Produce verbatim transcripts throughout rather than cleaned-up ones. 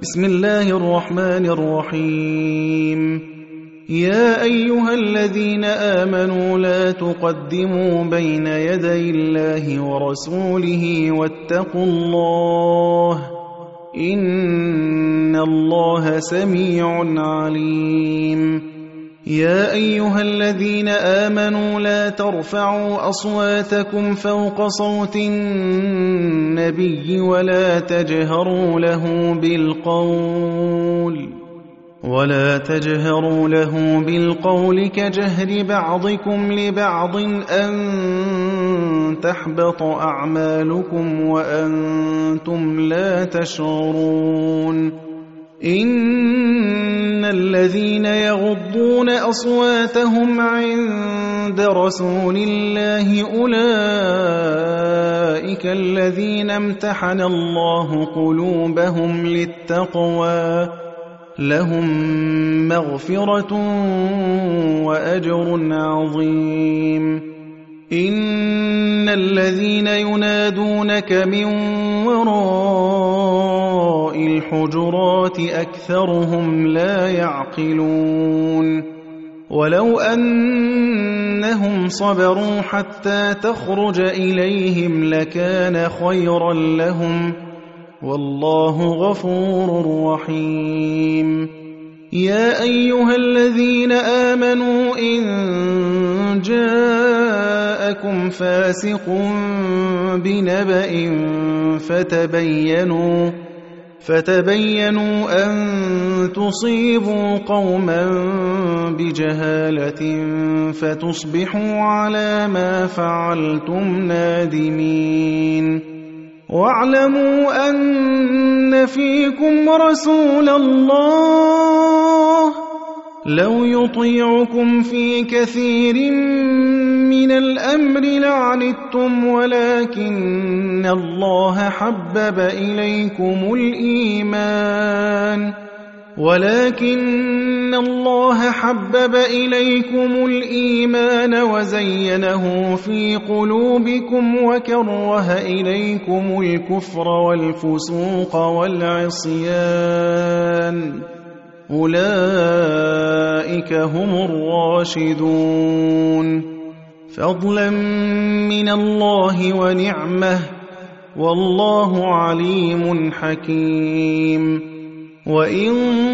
بسم الله الرحمن الرحيم يا أيها الذين آمنوا لا تقدموا بين يدي الله ورسوله واتقوا الله إن الله سميع عليم يا أيها الذين آمنوا لا ترفعوا أصواتكم فوق صوت النبي ولا تجهروا له بالقول ولا تجهروا له بالقول كجهر بعضكم لبعض أن تحبط أعمالكم وأنتم لا تشعرون إن الذين يغضون أصواتهم عند رسول الله أولئك الذين امتحن الله قلوبهم للتقوى لهم مغفرة وأجر عظيم إن الذين ينادونك من وراء الحجرات أكثرهم لا يعقلون ولو أنهم صبروا حتى تخرج إليهم لكان خيرا لهم والله غفور رحيم يا أيها الذين آمنوا إن جاءكم فاسق بنبأ فتبينوا فتبينوا أن تصيبوا قوما بجهالة فتصبحوا على ما فعلتم نادمين واعلموا أن فيكم رسول الله لو يطيعكم في كثير من الأمر لعنتم ولكن الله حبب إليكم الإيمان ولكن الله حبب إليكم الإيمان وزينه في قلوبكم وكره إليكم الكفر والفسوق والعصيان أولئك هم الراشدون فضلا من الله ونعمه والله عليم حكيم وإن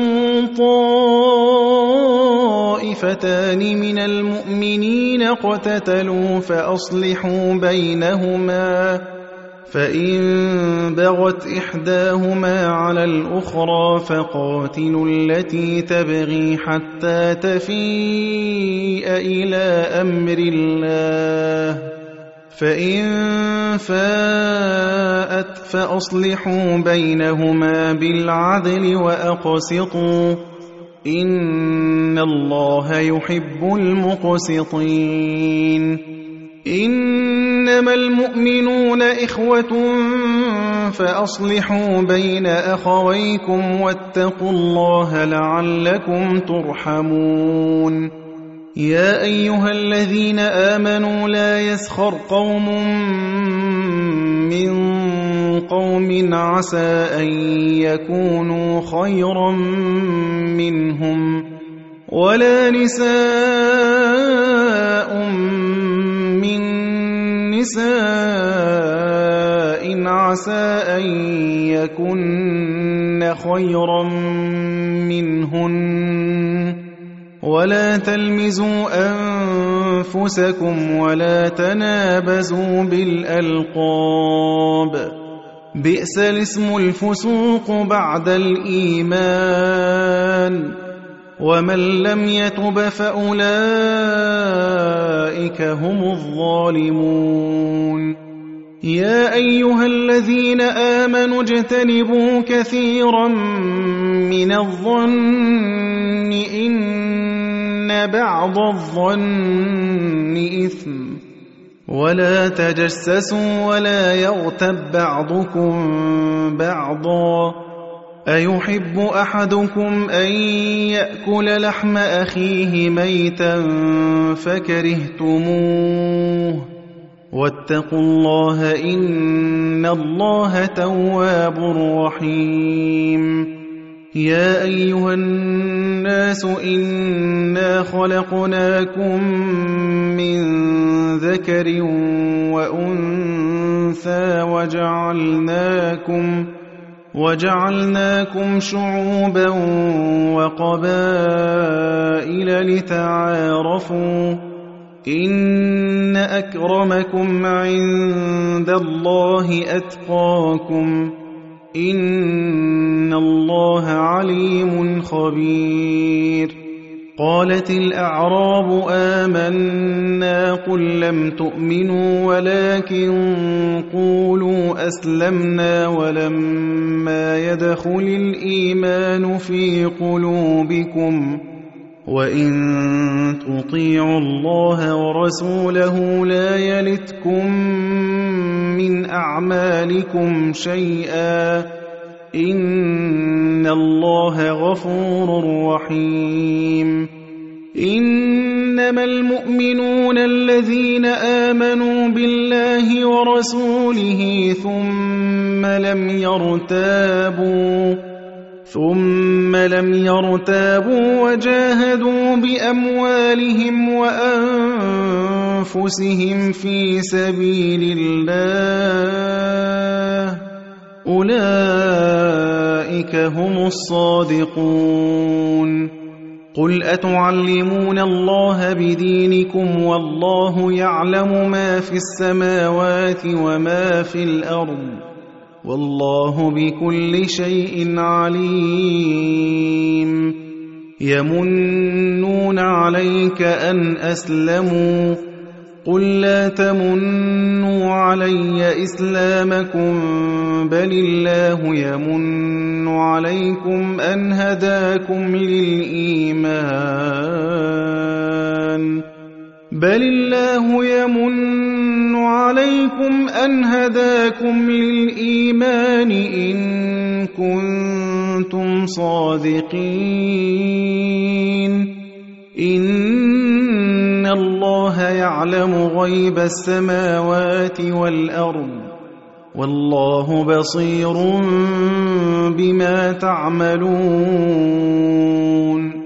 طائفتان من المؤمنين اقتتلوا فأصلحوا بينهما فإن بغت إحداهما على الأخرى فقاتلوا التي تبغي حتى تفيء إلى أمر الله فإن فاءت فأصلحوا بينهما بالعدل وأقسطوا إن الله يحب المقسطين إنما المؤمنون إخوة فأصلحوا بين أخويكم واتقوا الله لعلكم ترحمون يا أيها الذين آمنوا لا يسخر قوم من قوم عسى أن يكونوا خيرا منهم ولا نساء من نساء عسى أن يكن خيرا منهن ولا تلمزوا أنفسكم ولا تنابزوا بالألقاب بئس الاسم الفسوق بعد الإيمان ومن لم يتب فأولئك هم الظالمون يا أيها الذين آمنوا اجتنبوا كثيرا من الظن إن بعض الظن إثم ولا تجسسوا ولا يغتب بعضكم بعضا أيحب أحدكم أن يأكل لحم أخيه ميتا فكرهتموه واتقوا الله إن الله تواب رحيم يا أيها الناس إنا خلقناكم من ذكر وأنثى وجعلناكم وجعلناكم شعوبا وقبائل لتعارفوا إن أكرمكم عند الله أتقاكم إن الله عليم خبير. قالت الأعراب آمنا قل لم تؤمنوا ولكن قولوا أسلمنا ولما يدخل الإيمان في قلوبكم وإن تطيعوا الله ورسوله لا يلتكم من أعمالكم شيئا إن الله غفور رحيم. إنما المؤمنون الذين آمنوا بالله ورسوله ثم لم يرتابوا ثم لم يرتابوا وجاهدوا بأموالهم وأنفسهم في سبيل الله أولئك هم الصادقون. قل أتعلمون الله بدينكم والله يعلم ما في السماوات وما في الأرض والله بكل شيء عليم. يمنون عليك أن أسلموا قل لا تمنوا علي إسلامكم بل الله يمن عليكم أن هداكم للإيمان بل الله يمن عليكم أن هداكم للإيمان إن كنتم صادقين. إن الله يعلم غيب السماوات والأرض والله بصير بما تعملون.